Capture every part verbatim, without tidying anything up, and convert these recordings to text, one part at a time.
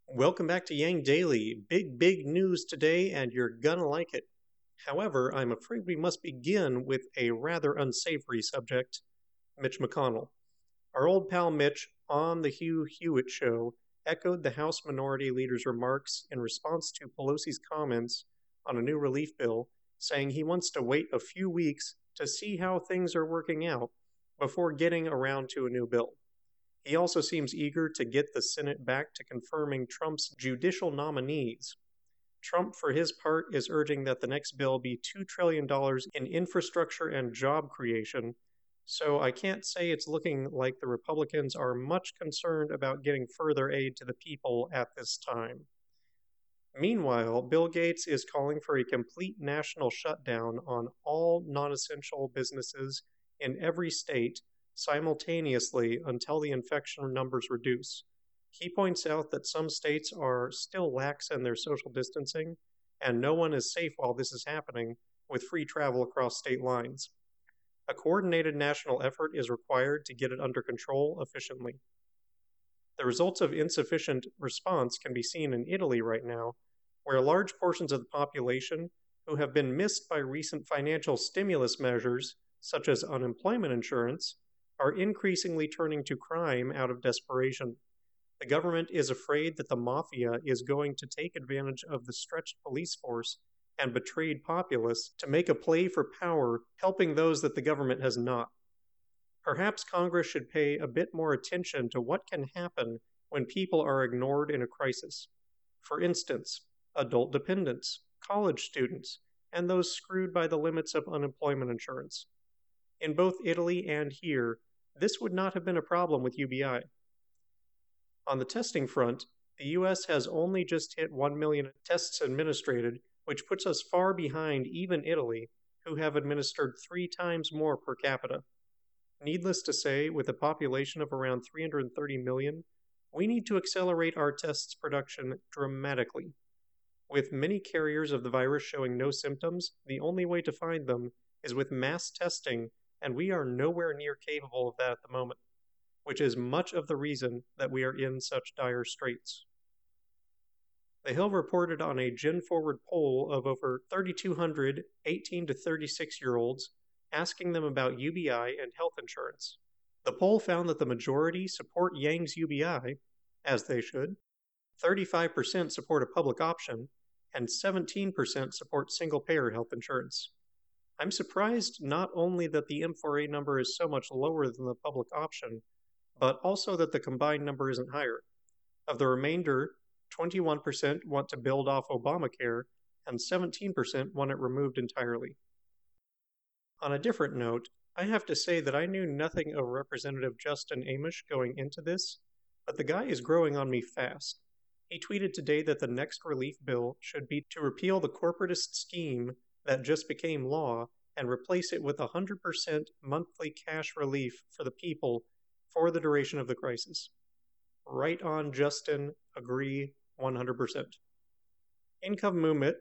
Welcome back to Yang Daily. Big, big news today, and you're gonna like it. However, I'm afraid we must begin with a rather unsavory subject Mitch McConnell. Our old pal Mitch on The Hugh Hewitt Show echoed the House Minority Leader's remarks in response to Pelosi's comments on a new relief bill, saying he wants to wait a few weeks to see how things are working out before getting around to a new bill. He also seems eager to get the Senate back to confirming Trump's judicial nominees. Trump, for his part, is urging that the next bill be two trillion dollars in infrastructure and job creation, so I can't say it's looking like the Republicans are much concerned about getting further aid to the people at this time. Meanwhile, Bill Gates is calling for a complete national shutdown on all non essential businesses in every state simultaneously until the infection numbers reduce. He points out that some states are still lax in their social distancing, and no one is safe while this is happening, with free travel across state lines. A coordinated national effort is required to get it under control efficiently. The results of insufficient response can be seen in Italy right now, where large portions of the population who have been missed by recent financial stimulus measures, such as unemployment insurance, are increasingly turning to crime out of desperation. The government is afraid that the mafia is going to take advantage of the stretched police force and betrayed populace to make a play for power, helping those that the government has not. Perhaps Congress should pay a bit more attention to what can happen when people are ignored in a crisis. For instance, adult dependents, college students, and those screwed by the limits of unemployment insurance. In both Italy and here, this would not have been a problem with U B I. On the testing front, the U S has only just hit one million tests administered, which puts us far behind even Italy, who have administered three times more per capita. Needless to say, with a population of around three hundred thirty million, we need to accelerate our tests production dramatically. With many carriers of the virus showing no symptoms, the only way to find them is with mass testing, and we are nowhere near capable of that at the moment, which is much of the reason that we are in such dire straits. The Hill reported on a Gen Forward poll of over three thousand two hundred eighteen to thirty-six year olds, asking them about U B I and health insurance. The poll found that the majority support Yang's U B I, as they should, thirty-five percent support a public option, and seventeen percent support single-payer health insurance. I'm surprised not only that the M four A number is so much lower than the public option, but also that the combined number isn't higher. Of the remainder, twenty-one percent want to build off Obamacare, and seventeen percent want it removed entirely. On a different note, I have to say that I knew nothing of Representative Justin Amash going into this, but the guy is growing on me fast. He tweeted today that the next relief bill should be to repeal the corporatist scheme that just became law and replace it with one hundred percent monthly cash relief for the people for the duration of the crisis. Right on, Justin. Agree one hundred percent. Income Movement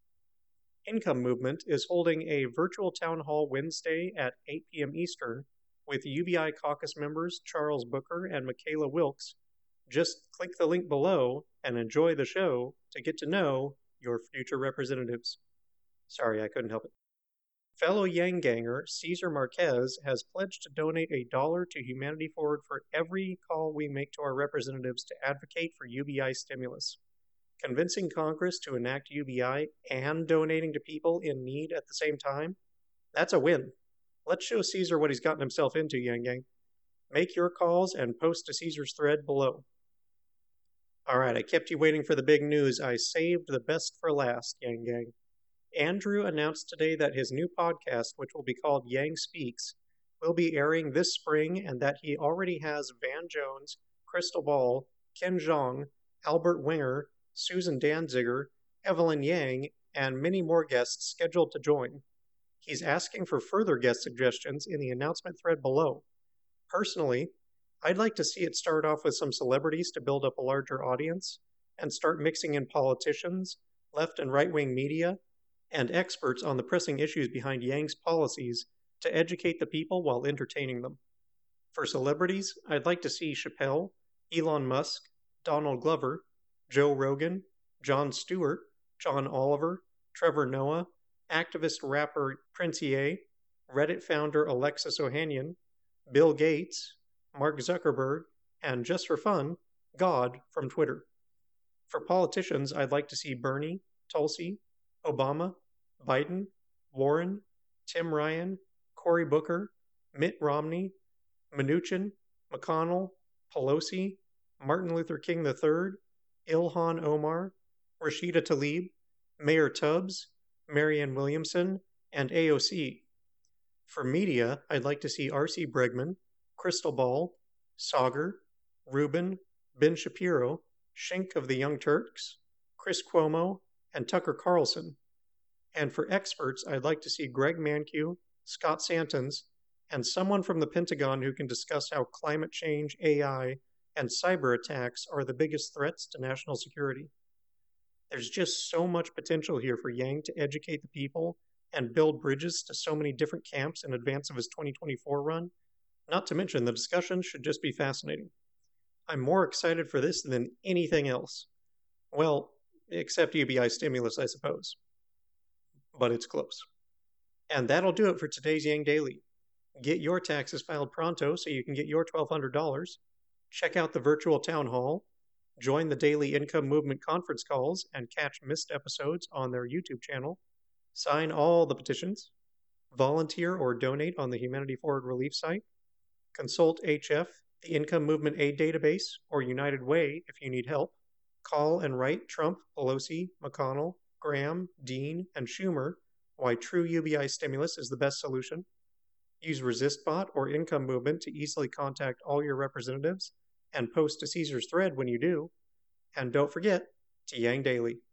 Income Movement is holding a virtual town hall Wednesday at eight p.m. Eastern with U B I caucus members Charles Booker and Michaela Wilkes. Just click the link below and enjoy the show to get to know your future representatives. Sorry, I couldn't help it. Fellow Yang Ganger, Cesar Marquez, has pledged to donate a dollar to Humanity Forward for every call we make to our representatives to advocate for U B I stimulus. Convincing Congress to enact U B I and donating to people in need at the same time? That's a win. Let's show Caesar what he's gotten himself into, Yang Gang. Make your calls and post to Caesar's thread below. Alright, I kept you waiting for the big news. I saved the best for last, Yang Gang. Andrew announced today that his new podcast, which will be called Yang Speaks, will be airing this spring and that he already has Van Jones, Crystal Ball, Ken Jeong, Albert Winger, Susan Danziger, Evelyn Yang, and many more guests scheduled to join. He's asking for further guest suggestions in the announcement thread below. Personally, I'd like to see it start off with some celebrities to build up a larger audience, and start mixing in politicians, left and right-wing media, and experts on the pressing issues behind Yang's policies to educate the people while entertaining them. For celebrities, I'd like to see Chappelle, Elon Musk, Donald Glover, Joe Rogan, Jon Stewart, John Oliver, Trevor Noah, activist rapper Princier, Reddit founder Alexis Ohanian, Bill Gates, Mark Zuckerberg, and just for fun, God from Twitter. For politicians, I'd like to see Bernie, Tulsi, Obama, Biden, Warren, Tim Ryan, Cory Booker, Mitt Romney, Mnuchin, McConnell, Pelosi, Martin Luther King the third, Ilhan Omar, Rashida Tlaib, Mayor Tubbs, Marianne Williamson, and A O C. For media, I'd like to see R C Bregman, Crystal Ball, Sauger, Rubin, Ben Shapiro, Schenck of the Young Turks, Chris Cuomo, and Tucker Carlson. And for experts, I'd like to see Greg Mankiw, Scott Santens, and someone from the Pentagon who can discuss how climate change, A I, and cyber attacks are the biggest threats to national security. There's just so much potential here for Yang to educate the people and build bridges to so many different camps in advance of his twenty twenty-four run. Not to mention, the discussion should just be fascinating. I'm more excited for this than anything else. Well, except U B I stimulus, I suppose. But it's close. And that'll do it for today's Yang Daily. Get your taxes filed pronto so you can get your twelve hundred dollars. Check out the virtual town hall. Join the Daily Income Movement conference calls and catch missed episodes on their YouTube channel. Sign all the petitions. Volunteer or donate on the Humanity Forward Relief site. Consult H F, the Income Movement Aid Database, or United Way if you need help. Call and write Trump, Pelosi, McConnell, Graham, Dean, and Schumer why true U B I stimulus is the best solution. Use ResistBot or Income Movement to easily contact all your representatives and post to Caesar's thread when you do. And don't forget to Yang Daily.